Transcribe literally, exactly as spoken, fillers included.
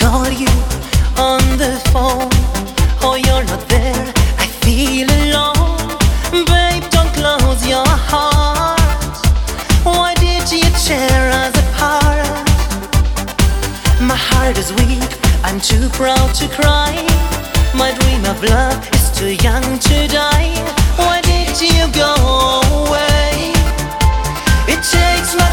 call you on the phone. Oh, you're not there, I feel alone. Babe, don't close your heart. Why did you tear us apart? My heart is weak, I'm too proud to cry. My dream of love is too young to die. Why did you go away? It takes my